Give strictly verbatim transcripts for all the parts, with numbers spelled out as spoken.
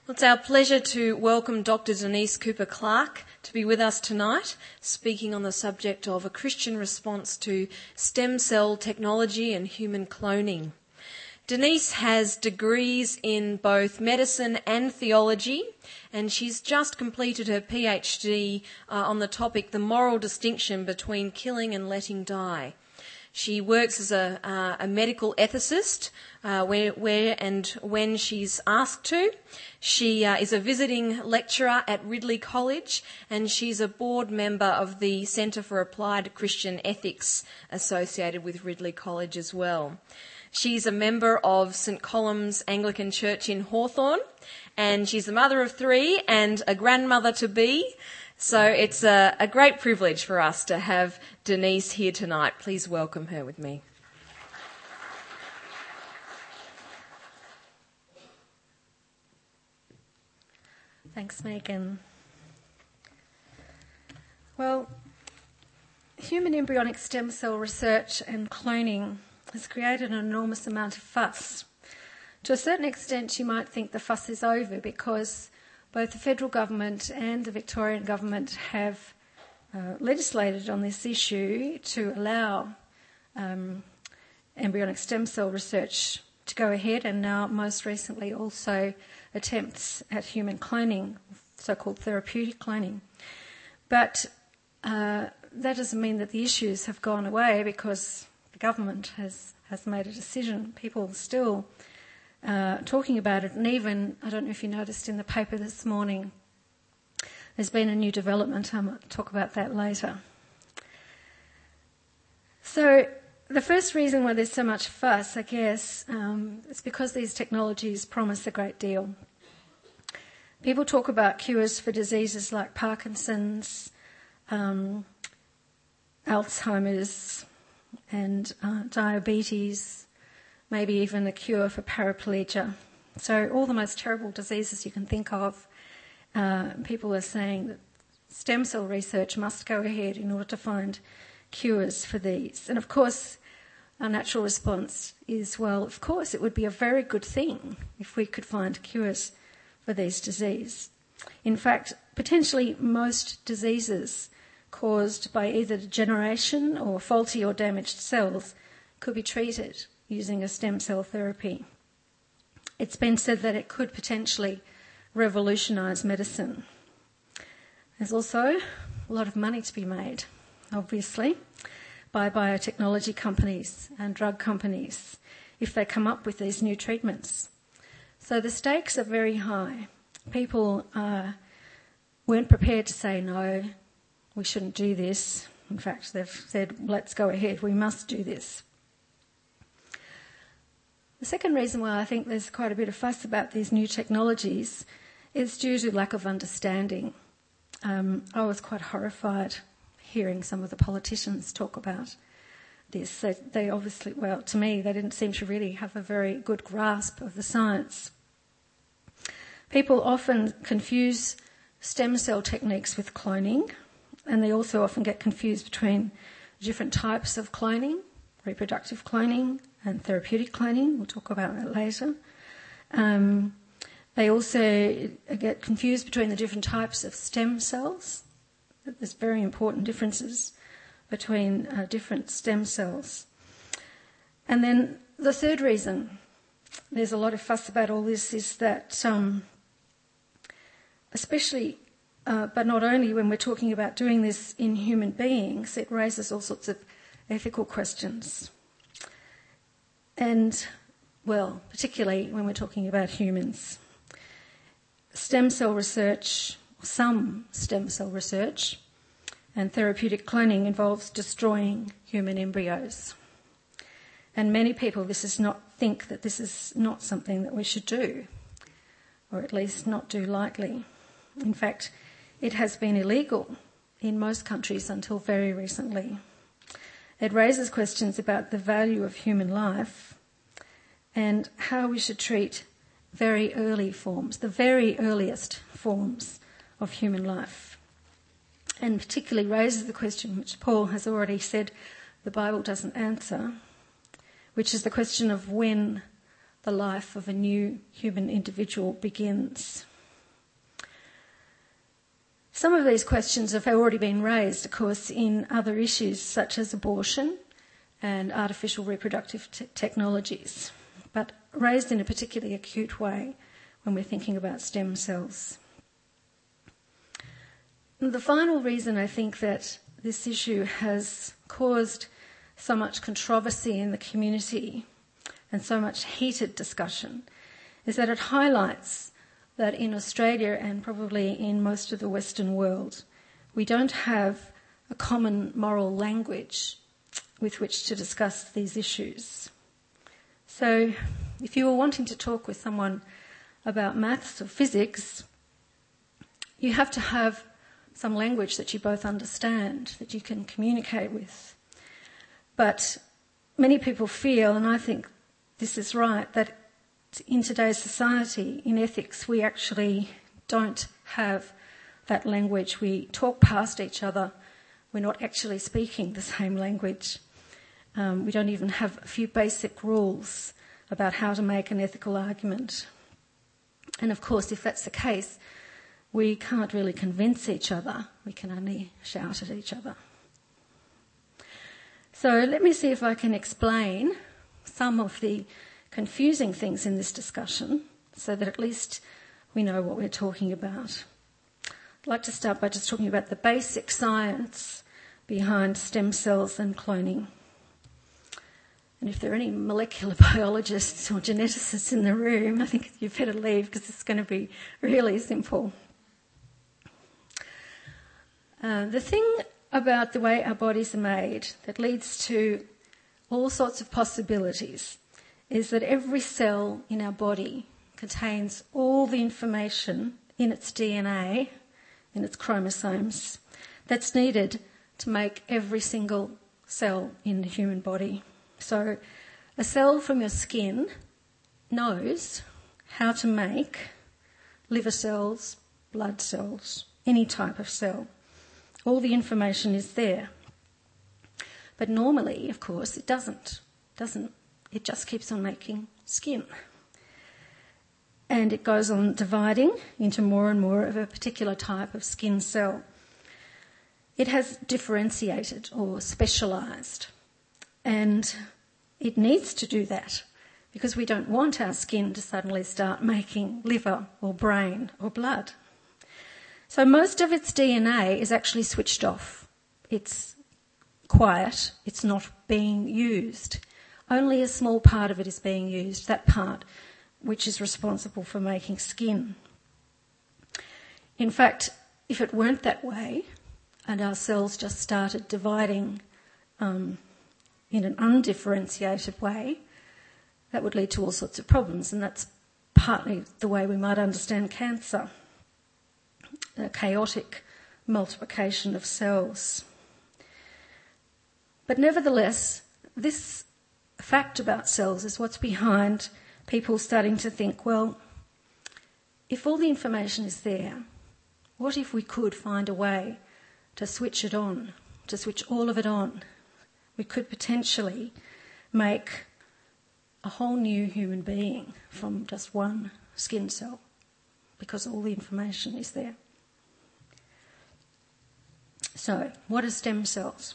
It's our pleasure to welcome Doctor Denise Cooper-Clarke to be with us tonight, speaking on the subject of a Christian response to stem cell technology and human cloning. Denise has degrees in both medicine and theology, and she's just completed her PhD uh, on the topic, the moral distinction between killing and letting die. She works as a, uh, a medical ethicist uh, where, where and when she's asked to. She uh, is a visiting lecturer at Ridley College, and she's a board member of the Centre for Applied Christian Ethics associated with Ridley College as well. She's a member of St Columb's Anglican Church in Hawthorn, and she's a mother of three and a grandmother-to-be. So it's a, a great privilege for us to have Denise here tonight. Please welcome her with me. Thanks, Megan. Well, human embryonic stem cell research and cloning has created an enormous amount of fuss. To a certain extent, you might think the fuss is over because both the federal government and the Victorian government have uh, legislated on this issue to allow um, embryonic stem cell research to go ahead, and now most recently also attempts at human cloning, so-called therapeutic cloning. But uh, that doesn't mean that the issues have gone away because the government has, has made a decision. People still Uh, talking about it, and even, I don't know if you noticed in the paper this morning, there's been a new development. I might talk about that later. So the first reason why there's so much fuss, I guess, um, is because these technologies promise a great deal. People talk about cures for diseases like Parkinson's, um, Alzheimer's, and uh, diabetes, maybe even a cure for paraplegia. So all the most terrible diseases you can think of, uh, people are saying that stem cell research must go ahead in order to find cures for these. And of course, our natural response is, well, of course, it would be a very good thing if we could find cures for these diseases. In fact, potentially most diseases caused by either degeneration or faulty or damaged cells could be treated using a stem cell therapy. It's been said that it could potentially revolutionise medicine. There's also a lot of money to be made, obviously, by biotechnology companies and drug companies if they come up with these new treatments. So the stakes are very high. People uh, weren't prepared to say, no, we shouldn't do this. In fact, they've said, let's go ahead, we must do this. The second reason why I think there's quite a bit of fuss about these new technologies is due to lack of understanding. Um, I was quite horrified hearing some of the politicians talk about this. They, they obviously, well, to me, they didn't seem to really have a very good grasp of the science. People often confuse stem cell techniques with cloning, and they also often get confused between different types of cloning, reproductive cloning and therapeutic cloning. We'll talk about that later. Um, they also get confused between the different types of stem cells. There's very important differences between uh, different stem cells. And then the third reason there's a lot of fuss about all this is that, um, especially, uh, but not only when we're talking about doing this in human beings, it raises all sorts of ethical questions. And, well, particularly when we're talking about humans. Stem cell research, some stem cell research and therapeutic cloning involves destroying human embryos. And many people this is not think that this is not something that we should do, or at least not do lightly. In fact, it has been illegal in most countries until very recently. It raises questions about the value of human life and how we should treat very early forms, the very earliest forms of human life. And particularly raises the question, which Paul has already said the Bible doesn't answer, which is the question of when the life of a new human individual begins. Some of these questions have already been raised, of course, in other issues such as abortion and artificial reproductive te- technologies, but raised in a particularly acute way when we're thinking about stem cells. And the final reason I think that this issue has caused so much controversy in the community and so much heated discussion is that it highlights that in Australia and probably in most of the Western world, we don't have a common moral language with which to discuss these issues. So if you were wanting to talk with someone about maths or physics, you have to have some language that you both understand, that you can communicate with. But many people feel, and I think this is right, that in today's society, in ethics, we actually don't have that language. We talk past each other. We're not actually speaking the same language. Um, we don't even have a few basic rules about how to make an ethical argument. And of course, if that's the case, we can't really convince each other. We can only shout at each other. So let me see if I can explain some of the confusing things in this discussion so that at least we know what we're talking about. I'd like to start by just talking about the basic science behind stem cells and cloning. And if there are any molecular biologists or geneticists in the room, I think you better leave because it's going to be really simple. Uh, the thing about the way our bodies are made that leads to all sorts of possibilities is that every cell in our body contains all the information in its D N A, in its chromosomes, that's needed to make every single cell in the human body. So a cell from your skin knows how to make liver cells, blood cells, any type of cell. All the information is there. But normally, of course, it doesn't. doesn't. It just keeps on making skin. And it goes on dividing into more and more of a particular type of skin cell. It has differentiated or specialised. And it needs to do that because we don't want our skin to suddenly start making liver or brain or blood. So most of its D N A is actually switched off. It's quiet. It's not being used. Only a small part of it is being used, that part which is responsible for making skin. In fact, if it weren't that way and our cells just started dividing um, in an undifferentiated way, that would lead to all sorts of problems, and that's partly the way we might understand cancer, a chaotic multiplication of cells. But nevertheless, this fact about cells is what's behind people starting to think, well, if all the information is there, what if we could find a way to switch it on, to switch all of it on? We could potentially make a whole new human being from just one skin cell because all the information is there. So, what are stem cells?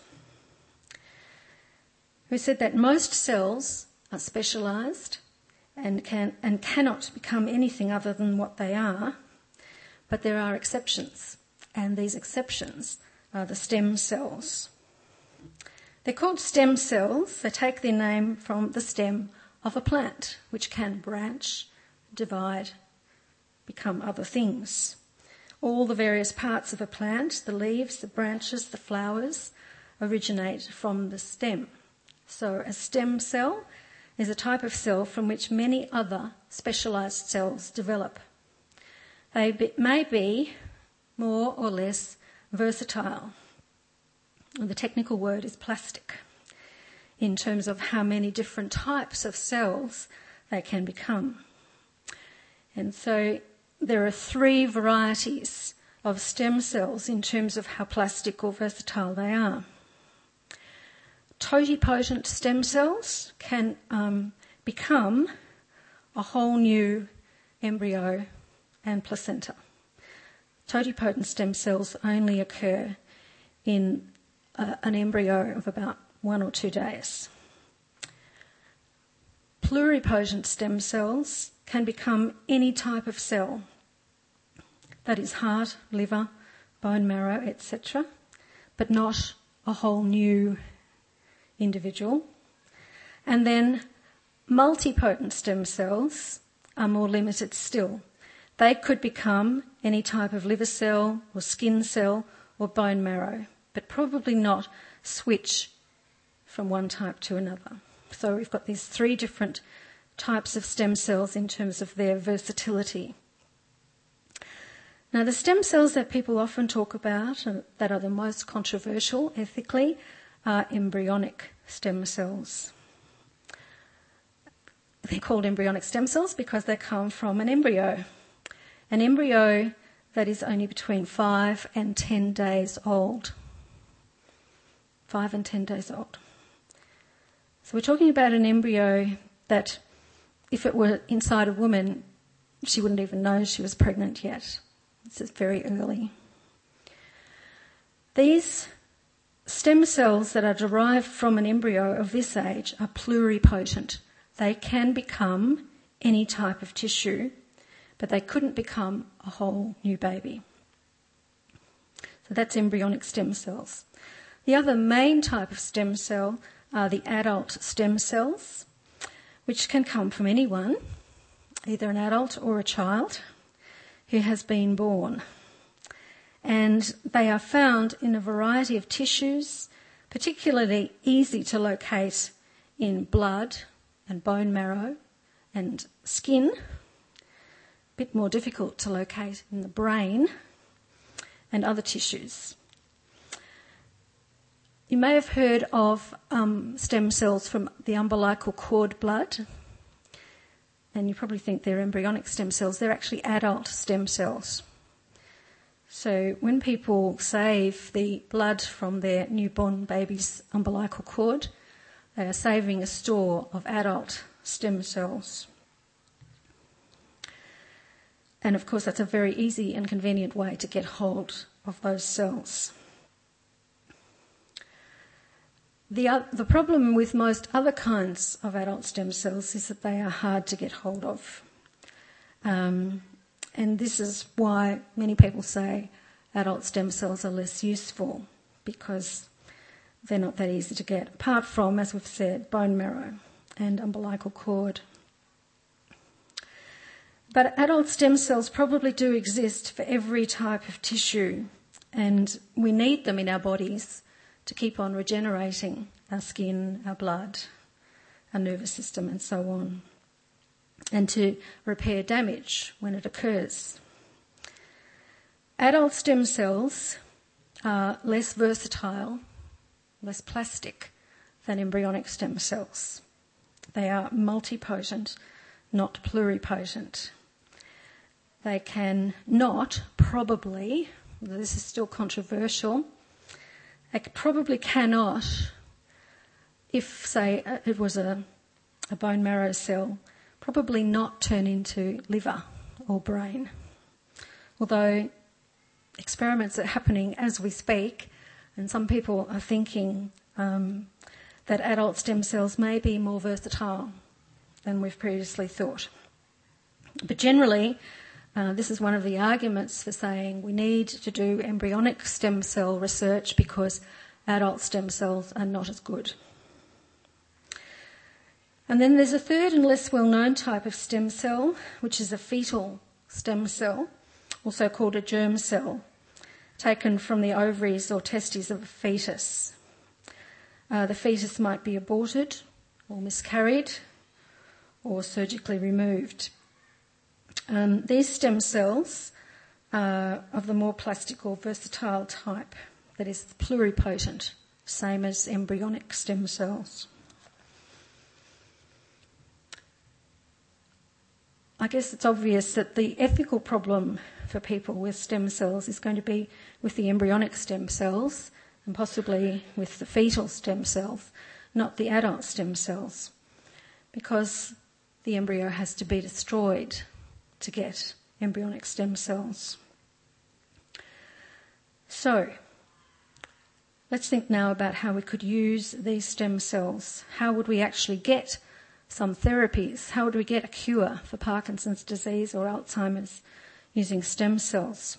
We said that most cells are specialised and can and cannot become anything other than what they are, but there are exceptions, and these exceptions are the stem cells. They're called stem cells. They take their name from the stem of a plant, which can branch, divide, become other things. All the various parts of a plant, the leaves, the branches, the flowers, originate from the stem. So a stem cell is a type of cell from which many other specialised cells develop. They be, may be more or less versatile. The technical word is plastic in terms of how many different types of cells they can become. And so there are three varieties of stem cells in terms of how plastic or versatile they are. Totipotent stem cells can um, become a whole new embryo and placenta. totipotent stem cells only occur in uh, an embryo of about one or two days. Pluripotent stem cells can become any type of cell, that is heart, liver, bone marrow, et cetera, but not a whole new individual. And then multipotent stem cells are more limited still. They could become any type of liver cell or skin cell or bone marrow, but probably not switch from one type to another. So we've got these three different types of stem cells in terms of their versatility. Now, the stem cells that people often talk about and that are the most controversial ethically are embryonic stem cells. They're called embryonic stem cells because they come from an embryo. An embryo that is only between five and ten days old. Five and ten days old. So we're talking about an embryo that, if it were inside a woman, she wouldn't even know she was pregnant yet. This is very early. These stem cells that are derived from an embryo of this age are pluripotent. They can become any type of tissue, but they couldn't become a whole new baby. So that's embryonic stem cells. The other main type of stem cell are the adult stem cells, which can come from anyone, either an adult or a child who has been born. And they are found in a variety of tissues, particularly easy to locate in blood and bone marrow and skin, a bit more difficult to locate in the brain and other tissues. You may have heard of um, stem cells from the umbilical cord blood, and you probably think they're embryonic stem cells. They're actually adult stem cells. So when people save the blood from their newborn baby's umbilical cord, they are saving a store of adult stem cells. And of course, that's a very easy and convenient way to get hold of those cells. The, uh, the problem with most other kinds of adult stem cells is that they are hard to get hold of. Um, and this is why many people say adult stem cells are less useful, because they're not that easy to get, apart from, as we've said, bone marrow and umbilical cord. But adult stem cells probably do exist for every type of tissue, and we need them in our bodies to keep on regenerating our skin, our blood, our nervous system and so on, and to repair damage when it occurs. Adult stem cells are less versatile, less plastic than embryonic stem cells. They are multipotent, not pluripotent. They can not, probably, this is still controversial, they probably cannot, if, say, it was a, a bone marrow cell, probably not turn into liver or brain. Although experiments are happening as we speak, and some people are thinking um, that adult stem cells may be more versatile than we've previously thought. But generally, Uh, this is one of the arguments for saying we need to do embryonic stem cell research because adult stem cells are not as good. And then there's a third and less well-known type of stem cell, which is a fetal stem cell, also called a germ cell, taken from the ovaries or testes of a fetus. Uh, the fetus might be aborted or miscarried or surgically removed. Um, these stem cells are of the more plastic or versatile type, that is pluripotent, same as embryonic stem cells. I guess it's obvious that the ethical problem for people with stem cells is going to be with the embryonic stem cells and possibly with the fetal stem cells, not the adult stem cells, because the embryo has to be destroyed to get embryonic stem cells. So, let's think now about how we could use these stem cells. How would we actually get some therapies? How would we get a cure for Parkinson's disease or Alzheimer's using stem cells?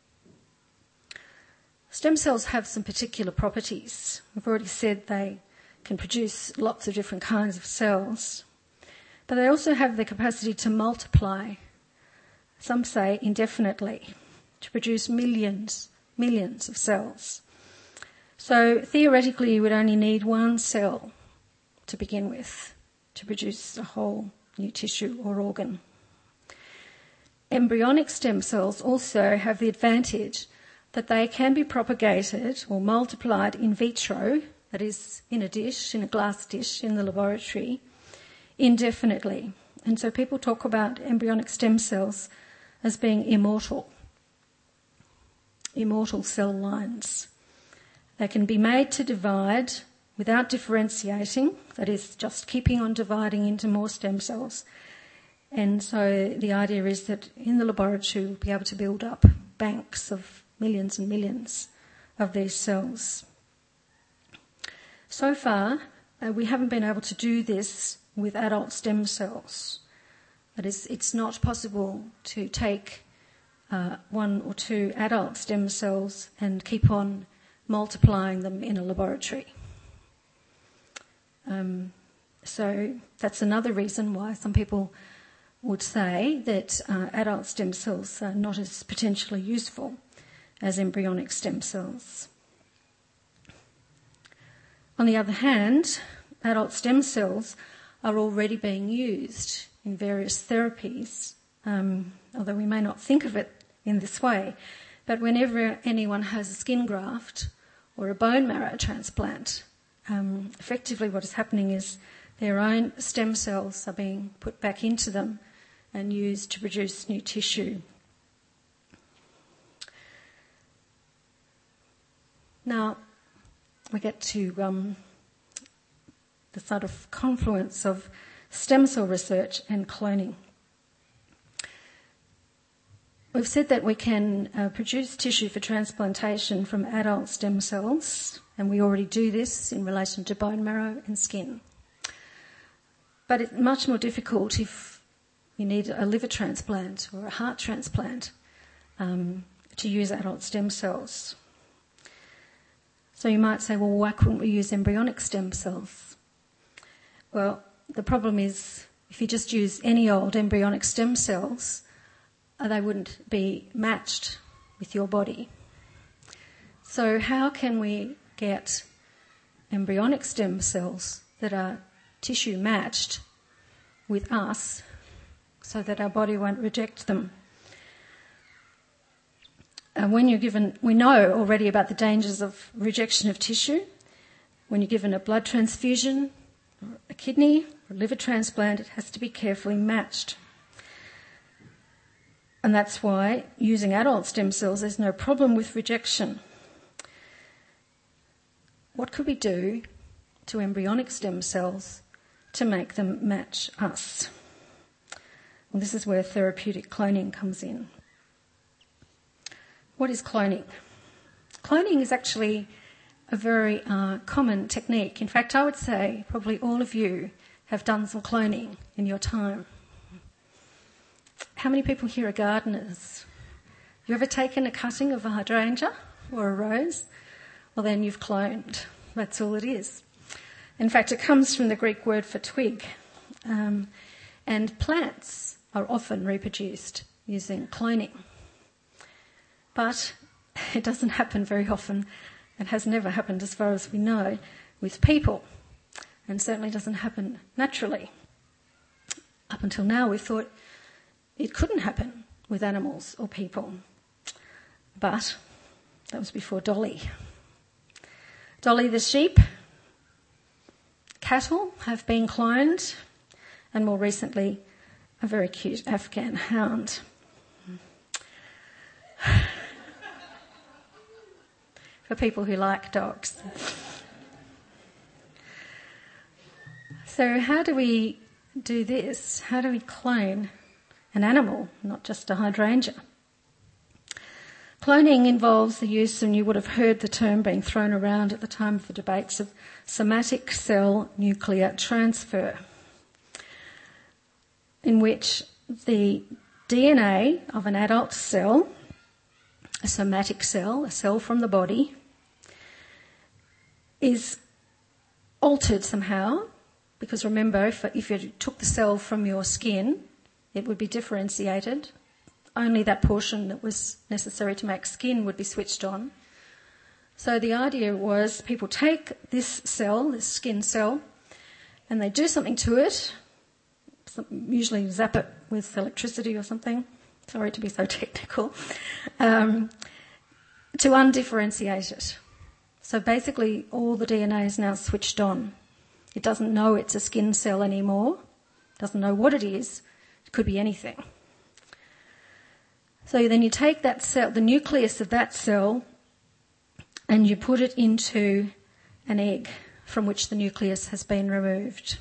Stem cells have some particular properties. We've already said they can produce lots of different kinds of cells, but they also have the capacity to multiply, some say indefinitely, to produce millions, millions of cells. So theoretically you would only need one cell to begin with to produce a whole new tissue or organ. Embryonic stem cells also have the advantage that they can be propagated or multiplied in vitro, that is, in a dish, in a glass dish in the laboratory, indefinitely. And so people talk about embryonic stem cells as being immortal, immortal cell lines. They can be made to divide without differentiating, that is, just keeping on dividing into more stem cells. And so the idea is that in the laboratory we'll be able to build up banks of millions and millions of these cells. So far, uh, we haven't been able to do this with adult stem cells. That is, it's not possible to take uh, one or two adult stem cells and keep on multiplying them in a laboratory. Um, so that's another reason why some people would say that uh, adult stem cells are not as potentially useful as embryonic stem cells. On the other hand, adult stem cells are already being used in various therapies, um, although we may not think of it in this way. But whenever anyone has a skin graft or a bone marrow transplant, um, effectively what is happening is their own stem cells are being put back into them and used to produce new tissue. Now, we get to um, the sort of confluence of stem cell research and cloning. We've said that we can uh, produce tissue for transplantation from adult stem cells, and we already do this in relation to bone marrow and skin. But it's much more difficult if you need a liver transplant or a heart transplant um, to use adult stem cells. So you might say, well, why couldn't we use embryonic stem cells? Well, the problem is if you just use any old embryonic stem cells, uh, they wouldn't be matched with your body. So how can we get embryonic stem cells that are tissue matched with us so that our body won't reject them? Uh, when you're given, we know already about the dangers of rejection of tissue. When you're given a blood transfusion, or a kidney, or a liver transplant, it has to be carefully matched. And that's why using adult stem cells, there's no problem with rejection. What could we do to embryonic stem cells to make them match us? Well, this is where therapeutic cloning comes in. What is cloning? Cloning is actually a very uh, common technique. In fact, I would say probably all of you have done some cloning in your time. How many people here are gardeners? You ever taken a cutting of a hydrangea or a rose? Well, then you've cloned. That's all it is. In fact, it comes from the Greek word for twig. Um, and plants are often reproduced using cloning. But it doesn't happen very often, and has never happened as far as we know, with people, and certainly doesn't happen naturally. Up until now we thought it couldn't happen with animals or people, but that was before Dolly. Dolly the sheep, cattle have been cloned, and more recently a very cute Afghan hound. For people who like dogs. So how do we do this? How do we clone an animal, not just a hydrangea? Cloning involves the use, and you would have heard the term being thrown around at the time of the debates, of somatic cell nuclear transfer, in which the D N A of an adult cell, a somatic cell, a cell from the body, is altered somehow, because remember, if, if you took the cell from your skin, it would be differentiated. Only that portion that was necessary to make skin would be switched on. So the idea was people take this cell, this skin cell, and they do something to it, usually zap it with electricity or something. Sorry to be so technical. Um, to undifferentiate it. So basically all the D N A is now switched on. It doesn't know it's a skin cell anymore. It doesn't know what it is. It could be anything. So then you take that cell, the nucleus of that cell, and you put it into an egg from which the nucleus has been removed.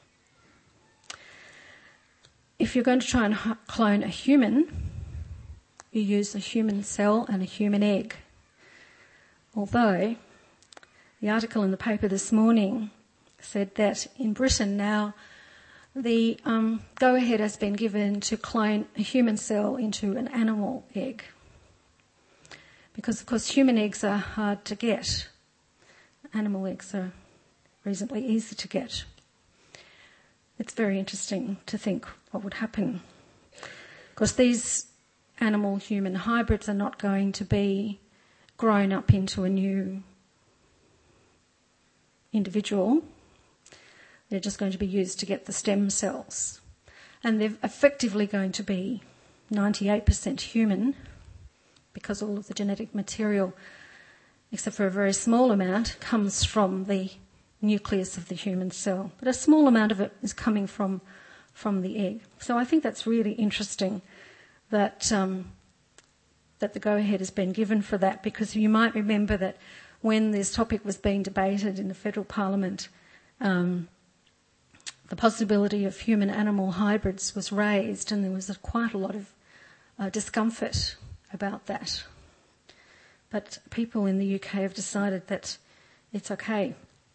If you're going to try and clone a human, you use a human cell and a human egg. Although the article in the paper this morning said that in Britain now the um, go-ahead has been given to clone a human cell into an animal egg. Because, of course, human eggs are hard to get. Animal eggs are reasonably easy to get. It's very interesting to think what would happen. Because these animal-human hybrids are not going to be grown up into a new individual. They're just going to be used to get the stem cells. And they're effectively going to be ninety-eight percent human, because all of the genetic material, except for a very small amount, comes from the nucleus of the human cell. But a small amount of it is coming from, from the egg. So I think that's really interesting that, um, that the go-ahead has been given for that, because you might remember that when this topic was being debated in the federal parliament, um, the possibility of human-animal hybrids was raised, and there was a, quite a lot of uh, discomfort about that. But people in the U K have decided that it's okay.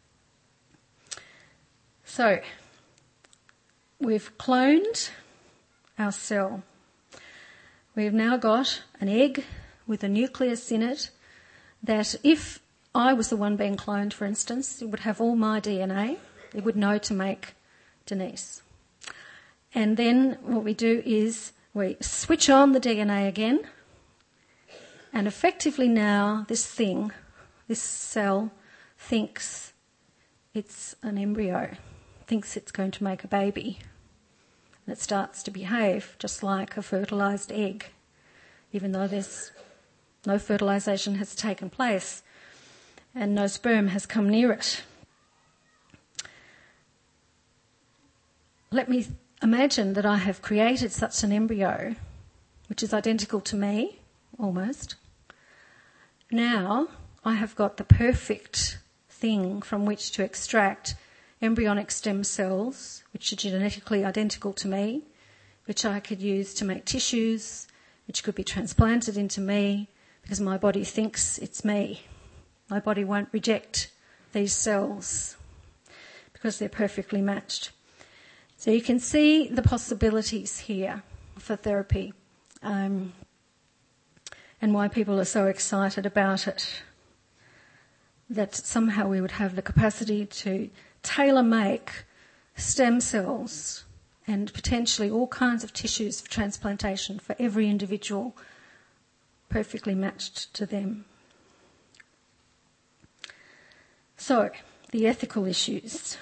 So, we've cloned our cell. We've now got an egg with a nucleus in it that, if I was the one being cloned, for instance, it would have all my D N A. It would know to make Denise. And then what we do is we switch on the D N A again, and effectively now this thing, this cell, thinks it's an embryo, thinks it's going to make a baby. And it starts to behave just like a fertilised egg, even though there's no fertilisation has taken place and no sperm has come near it. Let me imagine that I have created such an embryo, which is identical to me, almost. Now I have got the perfect thing from which to extract embryonic stem cells, which are genetically identical to me, which I could use to make tissues, which could be transplanted into me, because my body thinks it's me. My body won't reject these cells because they're perfectly matched. So you can see the possibilities here for therapy, um, and why people are so excited about it, that somehow we would have the capacity to tailor-make stem cells and potentially all kinds of tissues for transplantation for every individual, perfectly matched to them. So, the ethical issues.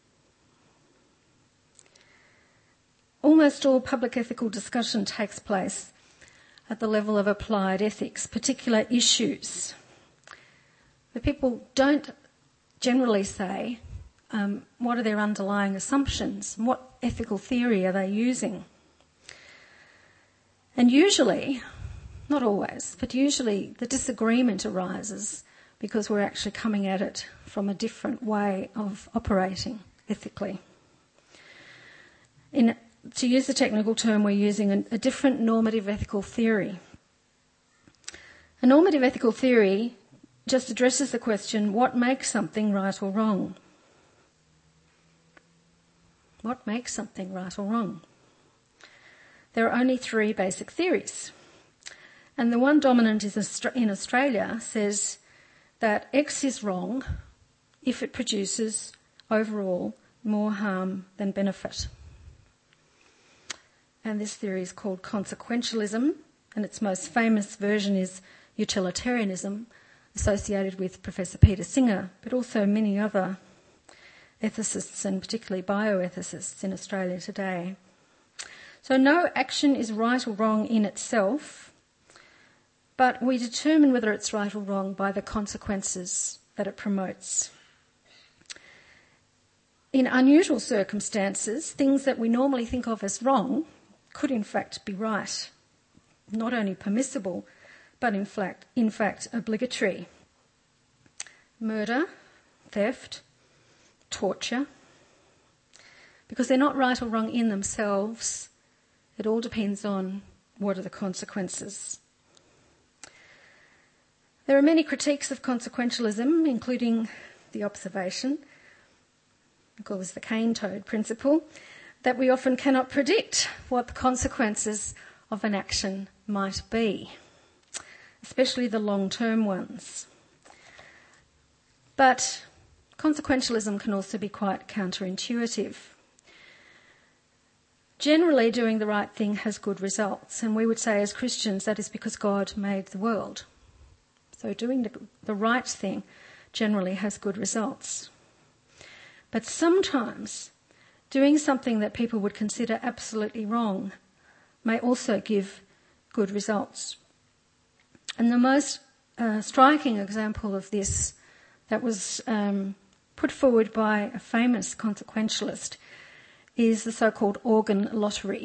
Almost all public ethical discussion takes place at the level of applied ethics, particular issues. But people don't generally say um, what are their underlying assumptions, and what ethical theory are they using. And usually, not always, but usually the disagreement arises because we're actually coming at it from a different way of operating ethically. In To use the technical term, we're using a, a different normative ethical theory. A normative ethical theory just addresses the question, what makes something right or wrong? What makes something right or wrong? There are only three basic theories. And the one dominant is in Australia says that X is wrong if it produces overall more harm than benefit. And this theory is called consequentialism, and its most famous version is utilitarianism, associated with Professor Peter Singer, but also many other ethicists and particularly bioethicists in Australia today. So no action is right or wrong in itself, but we determine whether it's right or wrong by the consequences that it promotes. In unusual circumstances, things that we normally think of as wrong could in fact be right, not only permissible, but in fact, in fact obligatory. Murder, theft, torture, because they're not right or wrong in themselves. It all depends on what are the consequences. There are many critiques of consequentialism, including the observation, we call this the cane toad principle, that we often cannot predict what the consequences of an action might be, especially the long-term ones. But consequentialism can also be quite counterintuitive. Generally, doing the right thing has good results, and we would say as Christians that is because God made the world. So doing the, the right thing generally has good results. But sometimes doing something that people would consider absolutely wrong may also give good results. And the most uh, striking example of this that was um, put forward by a famous consequentialist is the so-called organ lottery.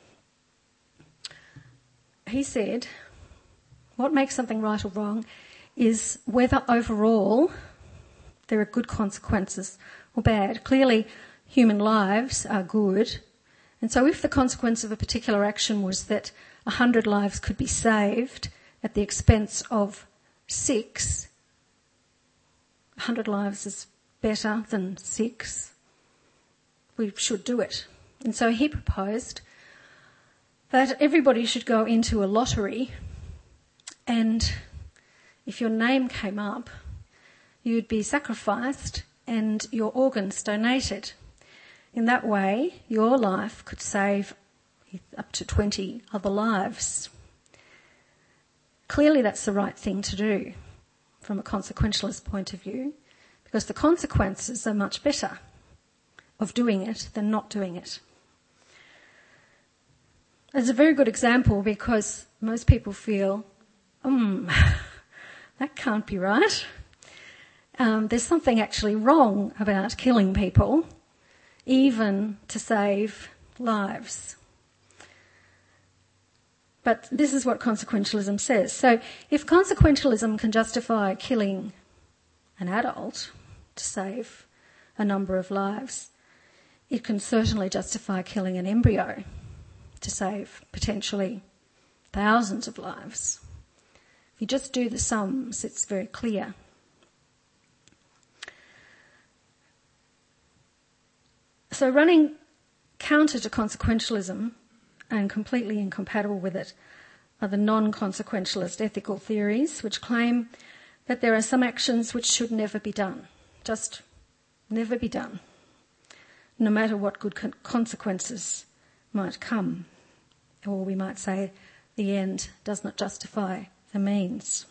He said, what makes something right or wrong is whether overall there are good consequences or bad. Clearly, human lives are good, and so if the consequence of a particular action was that a hundred lives could be saved at the expense of six, a hundred lives is better than six, we should do it. And so he proposed that everybody should go into a lottery, and if your name came up, you'd be sacrificed and your organs donated. In that way, your life could save up to twenty other lives. Clearly that's the right thing to do from a consequentialist point of view, because the consequences are much better of doing it than not doing it. It's a very good example because most people feel, um, that can't be right. Um, there's something actually wrong about killing people, even to save lives. But this is what consequentialism says. So if consequentialism can justify killing an adult to save a number of lives, it can certainly justify killing an embryo to save potentially thousands of lives. If you just do the sums, it's very clear. So running counter to consequentialism and completely incompatible with it are the non-consequentialist ethical theories, which claim that there are some actions which should never be done, just never be done, no matter what good con- consequences might come. Or we might say the end does not justify the means.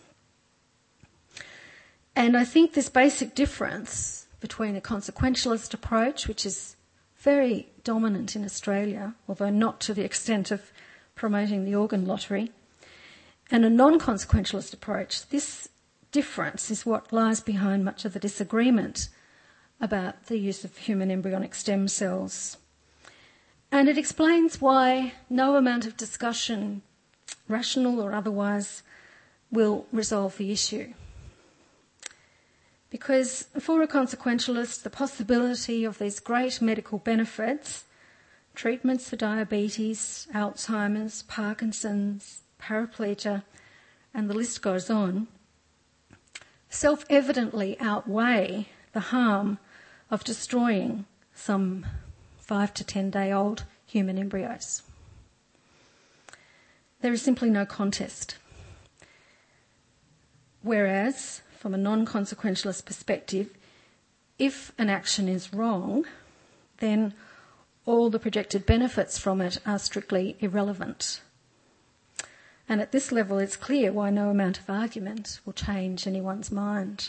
And I think this basic difference between a consequentialist approach, which is very dominant in Australia, although not to the extent of promoting the organ lottery, and a non-consequentialist approach, this difference is what lies behind much of the disagreement about the use of human embryonic stem cells. And it explains why no amount of discussion, rational or otherwise, will resolve the issue. Because for a consequentialist, the possibility of these great medical benefits, treatments for diabetes, Alzheimer's, Parkinson's, paraplegia, and the list goes on, self-evidently outweigh the harm of destroying some five to ten day old human embryos. There is simply no contest. Whereas, from a non-consequentialist perspective, if an action is wrong, then all the projected benefits from it are strictly irrelevant. And at this level, it's clear why no amount of argument will change anyone's mind.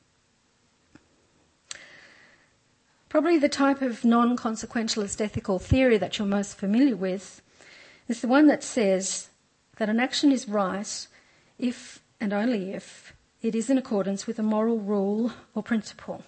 Probably the type of non-consequentialist ethical theory that you're most familiar with is the one that says that an action is right if and only if it is in accordance with a moral rule or principle.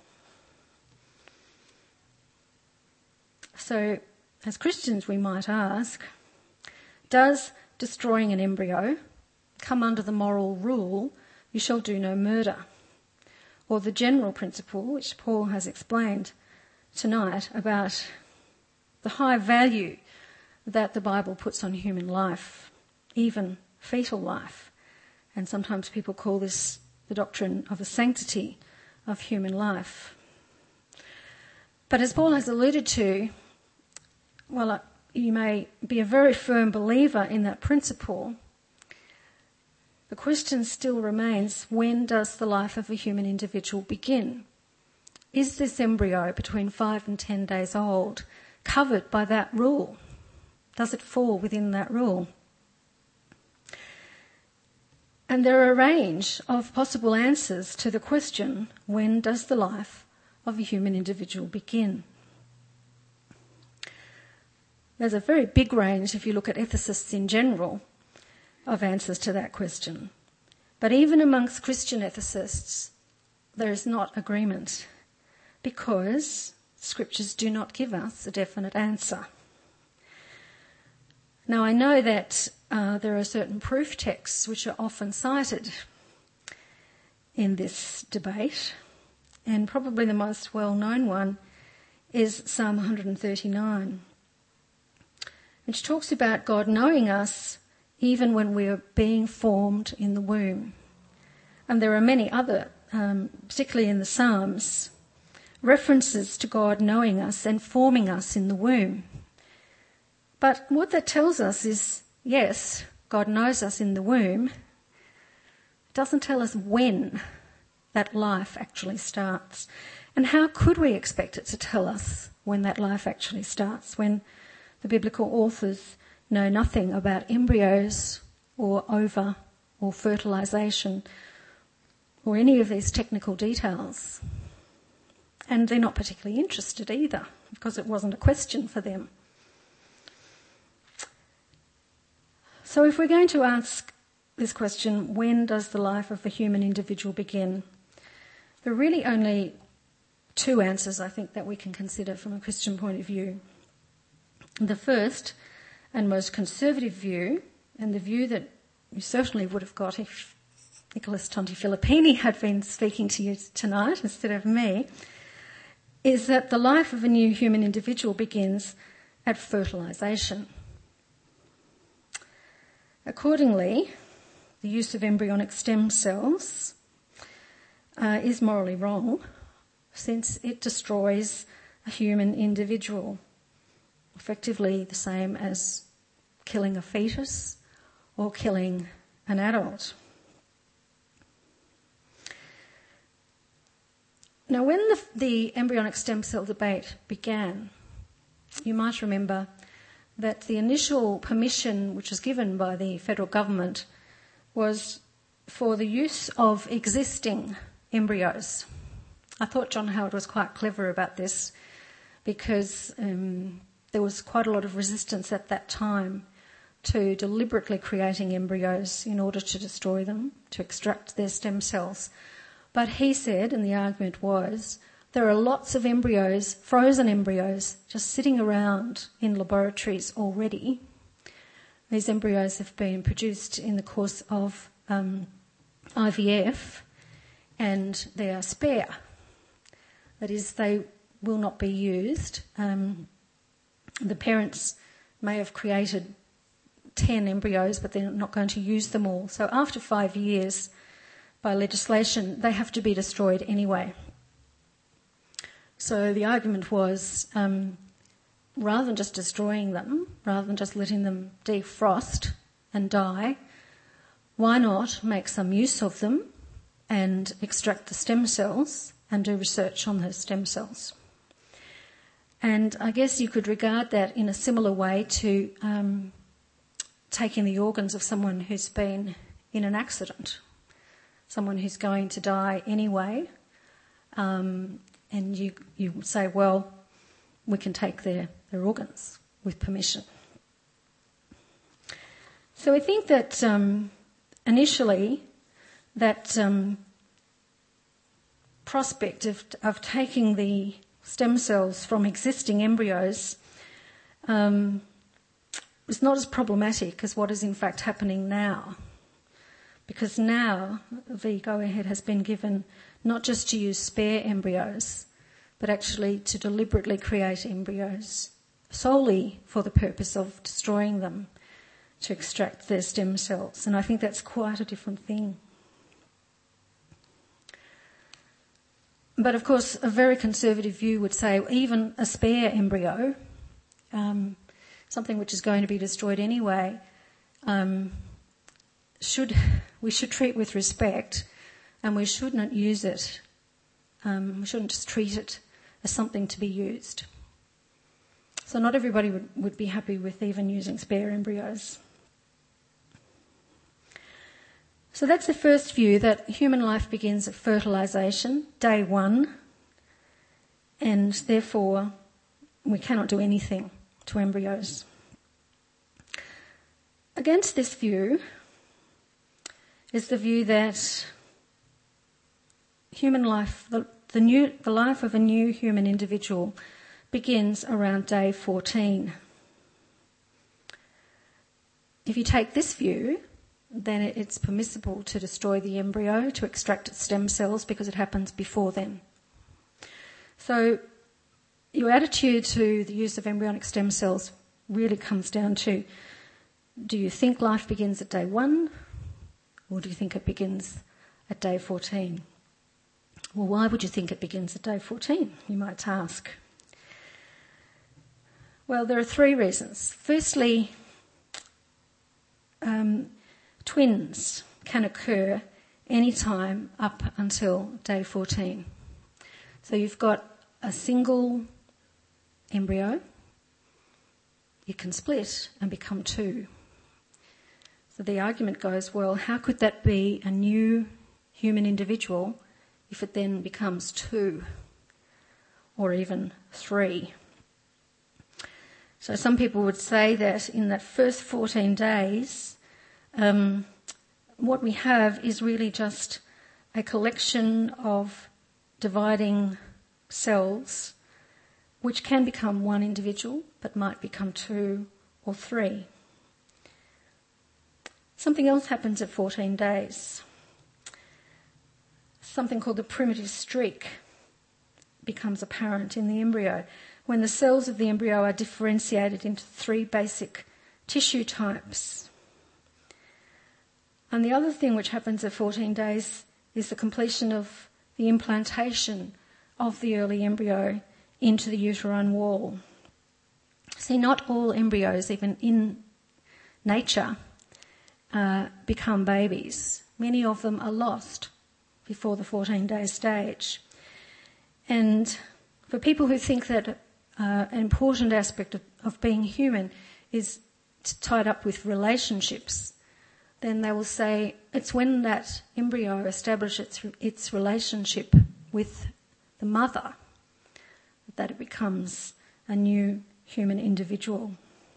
So, as Christians, we might ask, does destroying an embryo come under the moral rule, you shall do no murder, or the general principle, which Paul has explained tonight, about the high value that the Bible puts on human life, even fetal life. And sometimes people call this the doctrine of the sanctity of human life. But as Paul has alluded to, well, you may be a very firm believer in that principle. The question still remains, when does the life of a human individual begin? Is this embryo between five and ten days old covered by that rule? Does it fall within that rule? And there are a range of possible answers to the question, when does the life of a human individual begin? There's a very big range, if you look at ethicists in general, of answers to that question. But even amongst Christian ethicists, there is not agreement, because scriptures do not give us a definite answer. Now, I know that uh, there are certain proof texts which are often cited in this debate, and probably the most well-known one is Psalm one thirty-nine, which talks about God knowing us even when we are being formed in the womb. And there are many other, um, particularly in the Psalms, references to God knowing us and forming us in the womb. But what that tells us is, yes, God knows us in the womb. It doesn't tell us when that life actually starts. And how could we expect it to tell us when that life actually starts, when the biblical authors know nothing about embryos or ova or fertilisation or any of these technical details? And they're not particularly interested either, because it wasn't a question for them. So if we're going to ask this question, when does the life of a human individual begin? There are really only two answers, I think, that we can consider from a Christian point of view. The first and most conservative view, and the view that you certainly would have got if Nicholas Tonti Filippini had been speaking to you tonight instead of me, is that the life of a new human individual begins at fertilisation. Accordingly, the use of embryonic stem cells uh, is morally wrong, since it destroys a human individual, effectively the same as killing a fetus or killing an adult. Now, when the, the embryonic stem cell debate began, you might remember that the initial permission which was given by the federal government was for the use of existing embryos. I thought John Howard was quite clever about this, because um, there was quite a lot of resistance at that time to deliberately creating embryos in order to destroy them, to extract their stem cells. But he said, and the argument was, there are lots of embryos, frozen embryos, just sitting around in laboratories already. These embryos have been produced in the course of um, I V F, and they are spare. That is, they will not be used. Um, the parents may have created ten embryos, but they're not going to use them all. So after five years, by legislation, they have to be destroyed anyway. So the argument was, um, rather than just destroying them, rather than just letting them defrost and die, why not make some use of them and extract the stem cells and do research on those stem cells? And I guess you could regard that in a similar way to um, taking the organs of someone who's been in an accident, someone who's going to die anyway, um, and you, you say, well, we can take their, their organs with permission. So I think that um, initially that um, prospect of, of taking the stem cells from existing embryos um, was not as problematic as what is in fact happening now. Because now the go-ahead has been given not just to use spare embryos, but actually to deliberately create embryos solely for the purpose of destroying them to extract their stem cells. And I think that's quite a different thing. But of course, a very conservative view would say even a spare embryo, um, something which is going to be destroyed anyway, um, should we should treat with respect, and we shouldn't use it. Um, we shouldn't just treat it as something to be used. So not everybody would, would be happy with even using spare embryos. So that's the first view, that human life begins at fertilisation, day one, and therefore we cannot do anything to embryos. Against this view is the view that human life, the, the, new, the life of a new human individual begins around day fourteen. If you take this view, then it's permissible to destroy the embryo, to extract its stem cells, because it happens before then. So your attitude to the use of embryonic stem cells really comes down to, do you think life begins at day one, or do you think it begins at day fourteen? Well, why would you think it begins at day fourteen, you might ask? Well, there are three reasons. Firstly, um, twins can occur any time up until day fourteen. So you've got a single embryo, it can split and become two. So the argument goes, well, how could that be a new human individual if it then becomes two or even three? So some people would say that in that first fourteen days, um, what we have is really just a collection of dividing cells which can become one individual but might become two or three. Something else happens at fourteen days. Something called the primitive streak becomes apparent in the embryo when the cells of the embryo are differentiated into three basic tissue types. And the other thing which happens at fourteen days is the completion of the implantation of the early embryo into the uterine wall. See, not all embryos, even in nature, uh, become babies. Many of them are lost before the fourteen-day stage. And for people who think that uh, an important aspect of, of being human is tied up with relationships, then they will say it's when that embryo establishes its, its relationship with the mother that it becomes a new human individual.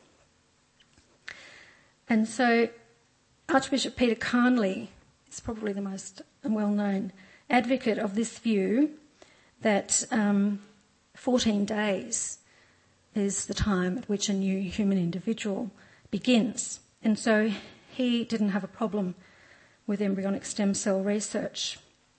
And so Archbishop Peter Carnley is probably the most well-known advocate of this view that um, fourteen days is the time at which a new human individual begins. And so he didn't have a problem with embryonic stem cell research.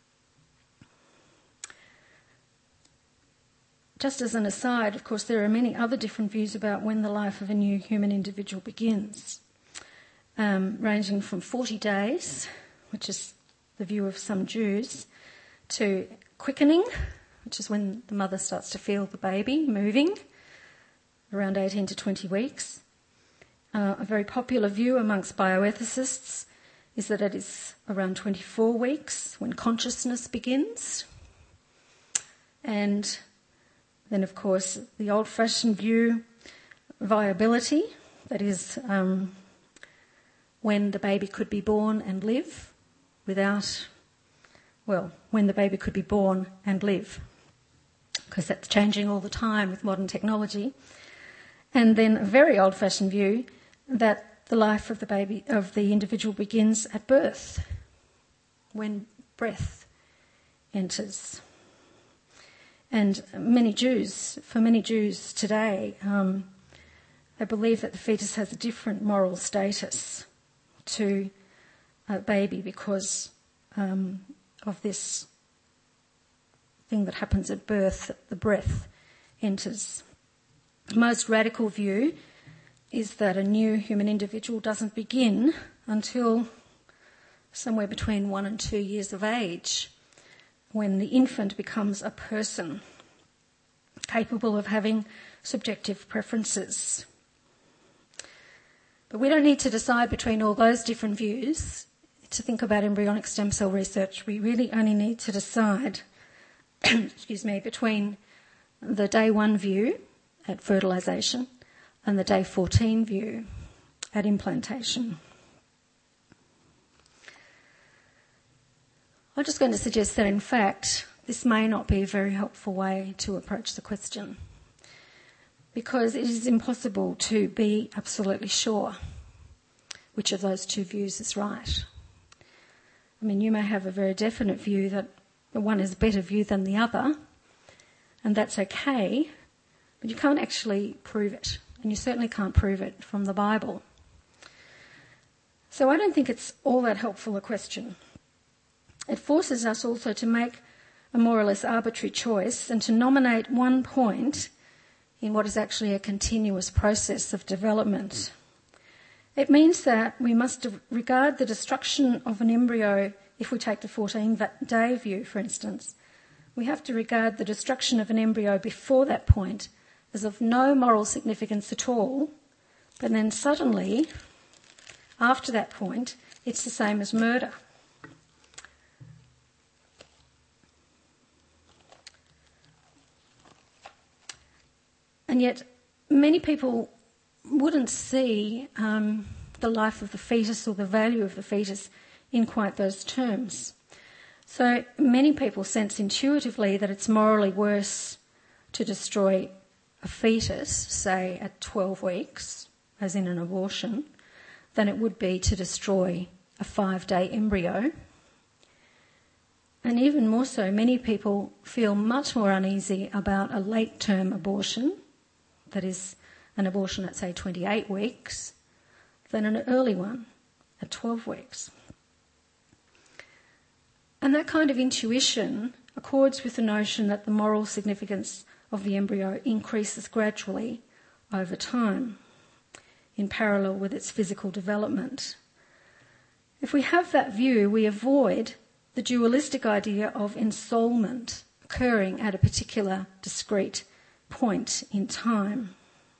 Just as an aside, of course, there are many other different views about when the life of a new human individual begins. um, ranging from forty days, which is the view of some Jews, to quickening, which is when the mother starts to feel the baby moving, around eighteen to twenty weeks. Uh, a very popular view amongst bioethicists is that it is around twenty-four weeks when consciousness begins. And then, of course, the old-fashioned view, viability, that is um, when the baby could be born and live without, well, when the baby could be born and live, because that's changing all the time with modern technology. And then a very old-fashioned view that the life of the baby, of the individual, begins at birth, when breath enters. And many Jews, for many Jews today, um, they believe that the fetus has a different moral status to a baby because um, of this thing that happens at birth, that the breath enters. The most radical view is that a new human individual doesn't begin until somewhere between one and two years of age, when the infant becomes a person capable of having subjective preferences. But we don't need to decide between all those different views to think about embryonic stem cell research. We really only need to decide, excuse me, between the day one view at fertilisation and the day fourteen view at implantation. I'm just going to suggest that, in fact, this may not be a very helpful way to approach the question, because it is impossible to be absolutely sure which of those two views is right. I mean, you may have a very definite view that the one is a better view than the other, and that's okay, but you can't actually prove it, and you certainly can't prove it from the Bible. So I don't think it's all that helpful a question. It forces us also to make a more or less arbitrary choice and to nominate one point in what is actually a continuous process of development. It means that we must regard the destruction of an embryo, if we take the fourteen-day view, for instance, we have to regard the destruction of an embryo before that point as of no moral significance at all, but then suddenly, after that point, it's the same as murder. And yet many people wouldn't see um, the life of the fetus or the value of the fetus in quite those terms. So many people sense intuitively that it's morally worse to destroy a fetus, say at twelve weeks, as in an abortion, than it would be to destroy a five-day embryo. And even more so, many people feel much more uneasy about a late-term abortion, that is an abortion at, say, twenty-eight weeks, than an early one at twelve weeks. And that kind of intuition accords with the notion that the moral significance of the embryo increases gradually over time, in parallel with its physical development. If we have that view, we avoid the dualistic idea of ensoulment occurring at a particular discrete point in time.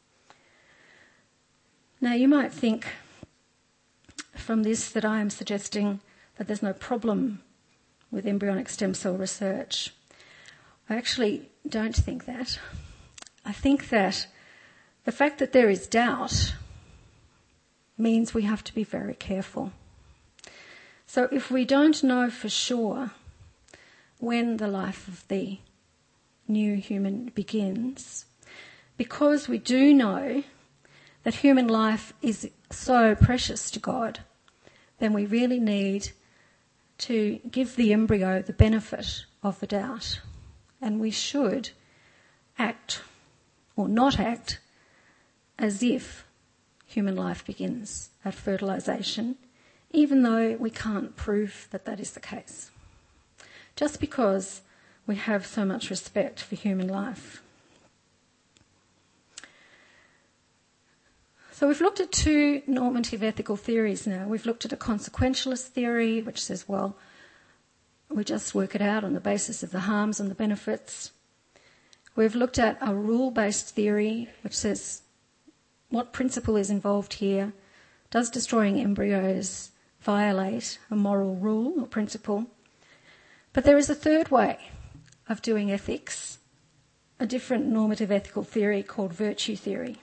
Now, you might think from this that I am suggesting that there's no problem with embryonic stem cell research. I actually don't think that. I think that the fact that there is doubt means we have to be very careful. So if we don't know for sure when the life of the new human begins, because we do know that human life is so precious to God, then we really need to give the embryo the benefit of the doubt. And we should act, or not act, as if human life begins at fertilisation, even though we can't prove that that is the case. Just because we have so much respect for human life. So we've looked at two normative ethical theories now. We've looked at a consequentialist theory, which says, well, we just work it out on the basis of the harms and the benefits. We've looked at a rule-based theory, which says, what principle is involved here? Does destroying embryos violate a moral rule or principle? But there is a third way of doing ethics, a different normative ethical theory called virtue theory.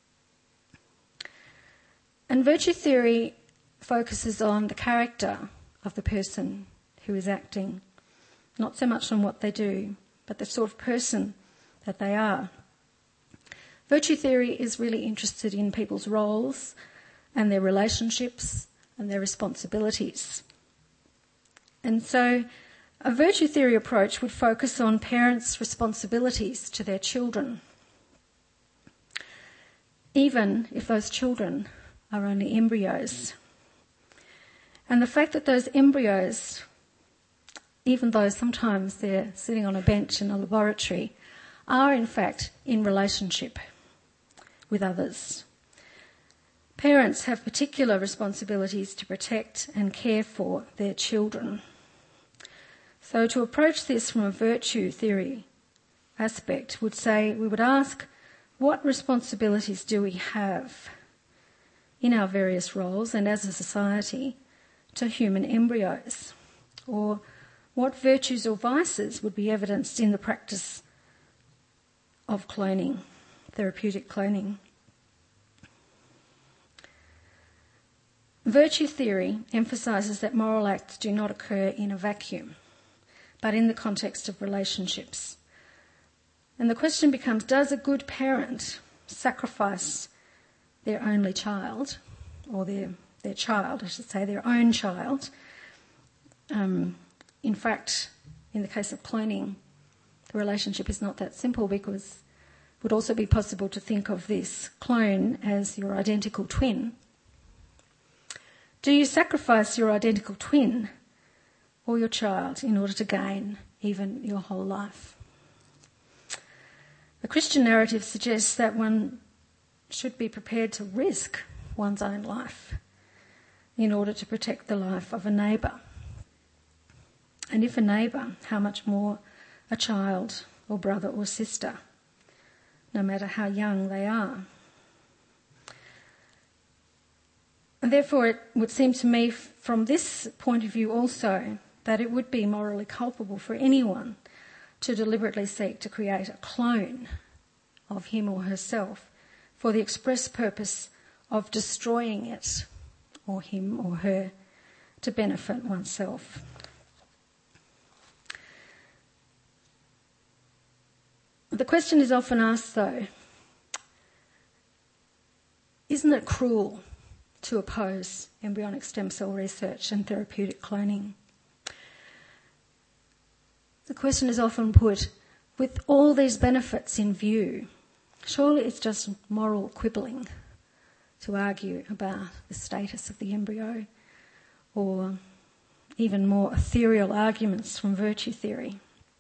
And virtue theory focuses on the character of the person who is acting, not so much on what they do, but the sort of person that they are. Virtue theory is really interested in people's roles and their relationships and their responsibilities. And so a virtue theory approach would focus on parents' responsibilities to their children, even if those children are only embryos. And the fact that those embryos, even though sometimes they're sitting on a bench in a laboratory, are in fact in relationship with others. Parents have particular responsibilities to protect and care for their children. So to approach this from a virtue theory aspect would say, we would ask, what responsibilities do we have in our various roles and as a society to human embryos? Or what virtues or vices would be evidenced in the practice of cloning, therapeutic cloning? Virtue theory emphasises that moral acts do not occur in a vacuum, but in the context of relationships. And the question becomes, does a good parent sacrifice their only child, or their, their child, I should say, their own child? Um, in fact, in the case of cloning, the relationship is not that simple, because it would also be possible to think of this clone as your identical twin. Do you sacrifice your identical twin or your child in order to gain even your whole life? The Christian narrative suggests that one should be prepared to risk one's own life in order to protect the life of a neighbour. And if a neighbour, how much more a child or brother or sister, no matter how young they are. And therefore, it would seem to me from this point of view also that it would be morally culpable for anyone to deliberately seek to create a clone of him or herself for the express purpose of destroying it, or him or her, to benefit oneself. The question is often asked, though, isn't it cruel to oppose embryonic stem cell research and therapeutic cloning? The question is often put, with all these benefits in view, surely it's just moral quibbling to argue about the status of the embryo, or even more ethereal arguments from virtue theory.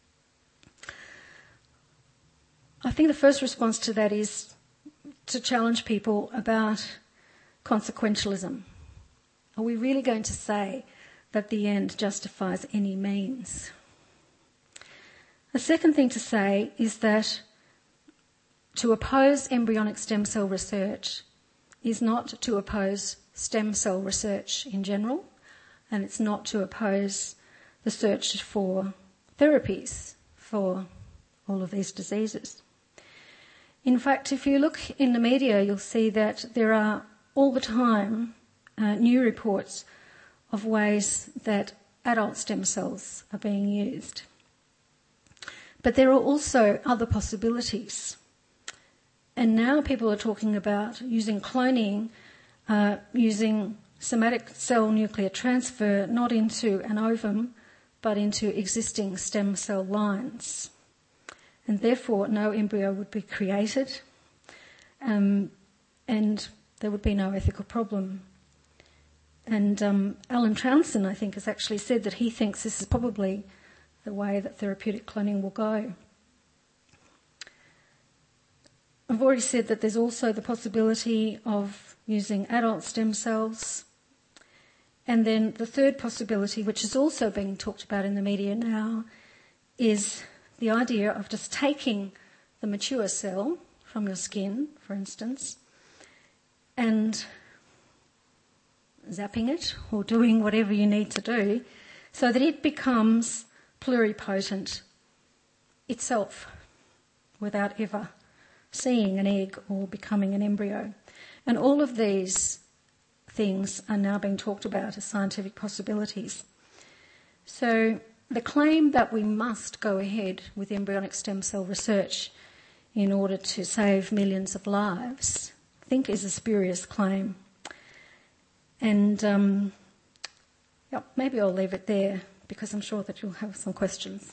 I think the first response to that is to challenge people about consequentialism. Are we really going to say that the end justifies any means? The second thing to say is that to oppose embryonic stem cell research is not to oppose stem cell research in general, and it's not to oppose the search for therapies for all of these diseases. In fact, if you look in the media, you'll see that there are all the time uh, new reports of ways that adult stem cells are being used. But there are also other possibilities. And now people are talking about using cloning, uh, using somatic cell nuclear transfer, not into an ovum, but into existing stem cell lines. And therefore no embryo would be created, um, and there would be no ethical problem. And um, Alan Trounston, I think, has actually said that he thinks this is probably the way that therapeutic cloning will go. I've already said that there's also the possibility of using adult stem cells. And then the third possibility, which is also being talked about in the media now, is the idea of just taking the mature cell from your skin, for instance, and zapping it or doing whatever you need to do so that it becomes pluripotent itself without ever seeing an egg or becoming an embryo. And all of these things are now being talked about as scientific possibilities. So the claim that we must go ahead with embryonic stem cell research in order to save millions of lives, I think is a spurious claim. And um, yeah, maybe I'll leave it there because I'm sure that you'll have some questions.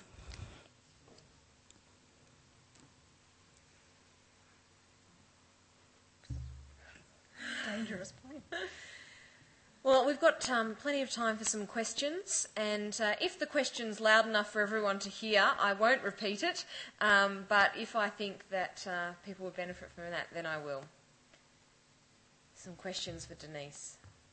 Dangerous point. Well, we've got um, plenty of time for some questions, and uh, if the question's loud enough for everyone to hear, I won't repeat it, um, but if I think that uh, people would benefit from that, then I will. Some questions for Denise.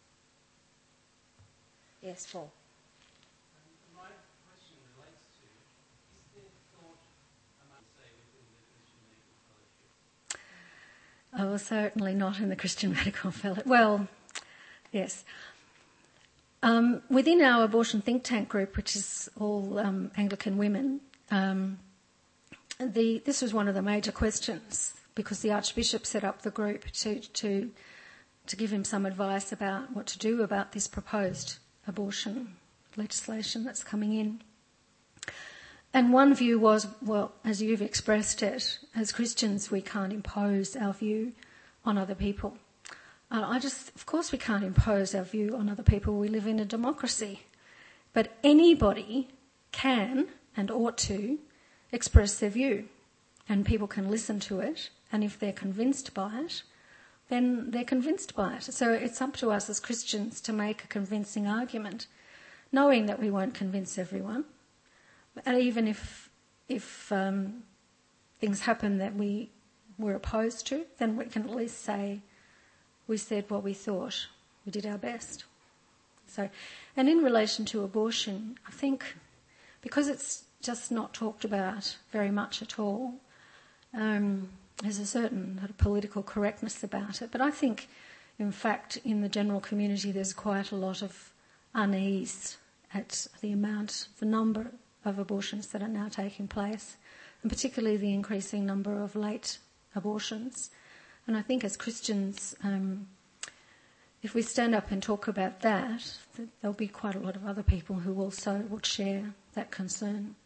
Yes, Paul. Um, my question relates to, is there thought among, say, within the Christian Medical Fellowship? Oh, certainly not in the Christian Medical Fellowship. Well, yes. Um, within our abortion think tank group, which is all um, Anglican women, um, the, this was one of the major questions because the Archbishop set up the group to, to, to give him some advice about what to do about this proposed abortion legislation that's coming in. And one view was, well, as you've expressed it, as Christians we can't impose our view on other people. Uh, I just, of course we can't impose our view on other people. We live in a democracy. But anybody can and ought to express their view, and people can listen to it, and if they're convinced by it, then they're convinced by it. So it's up to us as Christians to make a convincing argument, knowing that we won't convince everyone. And even if if um, things happen that we were opposed to, then we can at least say we said what we thought. We did our best. So, and in relation to abortion, I think because it's just not talked about very much at all, um, there's a certain sort of political correctness about it. But I think, in fact, in the general community there's quite a lot of unease at the amount, the number of abortions that are now taking place, and particularly the increasing number of late abortions. And I think as Christians, um, if we stand up and talk about that, that there'll be quite a lot of other people who also would share that concern.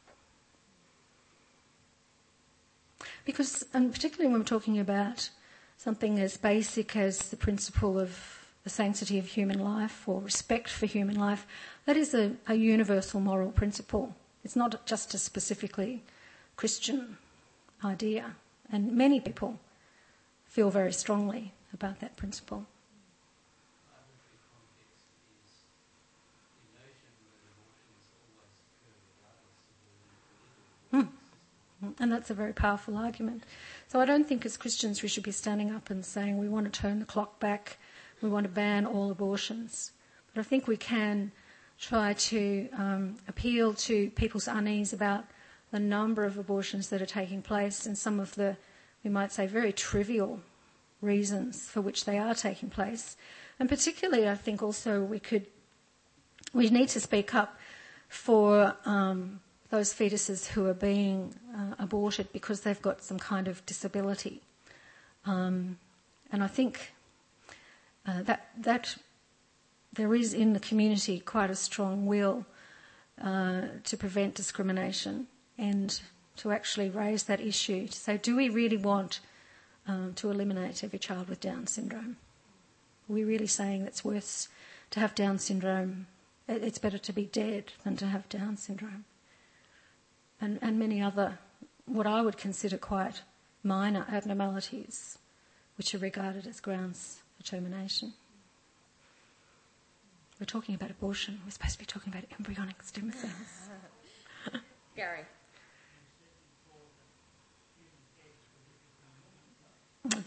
Because, and particularly when we're talking about something as basic as the principle of the sanctity of human life or respect for human life, that is a, a universal moral principle. It's not just a specifically Christian idea. And many people feel very strongly about that principle. Hmm. And that's a very powerful argument. So I don't think as Christians we should be standing up and saying we want to turn the clock back, we want to ban all abortions. But I think we can try to um, appeal to people's unease about the number of abortions that are taking place and some of the, we might say, very trivial reasons for which they are taking place. And particularly I think also we could, we need to speak up for um, those fetuses who are being uh, aborted because they've got some kind of disability. Um, and I think uh, that that there is in the community quite a strong will uh, to prevent discrimination and to actually raise that issue, to say, do we really want um, to eliminate every child with Down syndrome? Are we really saying it's worse to have Down syndrome? It's better to be dead than to have Down syndrome. And, and many other, what I would consider quite minor abnormalities, which are regarded as grounds for termination. We're talking about abortion. We're supposed to be talking about embryonic stem cells. Gary.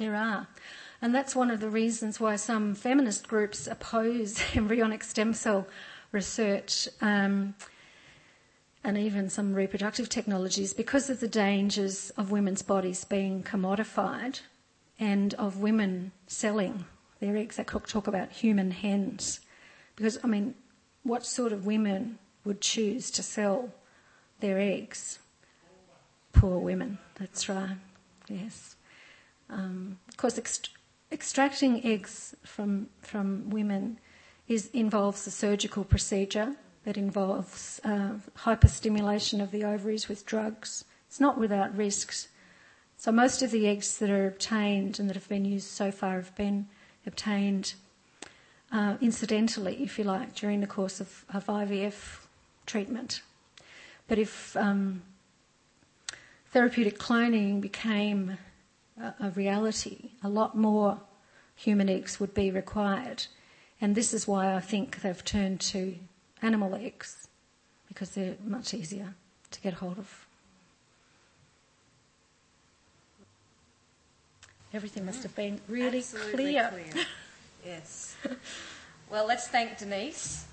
There are. And that's one of the reasons why some feminist groups oppose embryonic stem cell research um, and even some reproductive technologies, because of the dangers of women's bodies being commodified and of women selling their eggs. They talk about human hens. Because, I mean, what sort of women would choose to sell their eggs? Poor women, that's right, yes. Um, of course, ext- extracting eggs from from women is involves a surgical procedure that involves uh, hyperstimulation of the ovaries with drugs. It's not without risks. So most of the eggs that are obtained and that have been used so far have been obtained uh, incidentally, if you like, during the course of, of I V F treatment. But if um, therapeutic cloning became a, a reality, a lot more human eggs would be required. And this is why I think they've turned to animal eggs, because they're much easier to get hold of. Everything must have been really Absolutely clear. clear. Yes. Well, let's thank Denise.